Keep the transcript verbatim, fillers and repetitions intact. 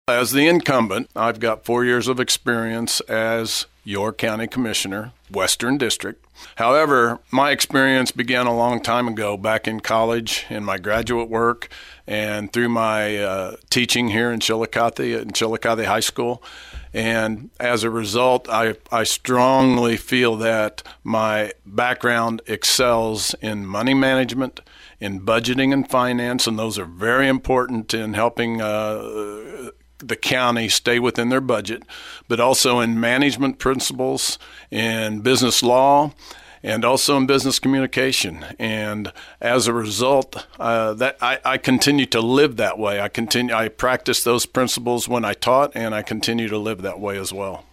As the incumbent, I've got four years of experience as your county commissioner, Western District. However, my experience began a long time ago, back in college, in my graduate work, and through my uh, teaching here in Chillicothe, in Chillicothe High School. And as a result, I, I strongly feel that my background excels in money management, in budgeting and finance, and those are very important in helping uh, the county stay within their budget, but also in management principles, in business law, and also in business communication. And as a result, uh, that I, I continue to live that way. I continue. I practice those principles when I taught, and I continue to live that way as well.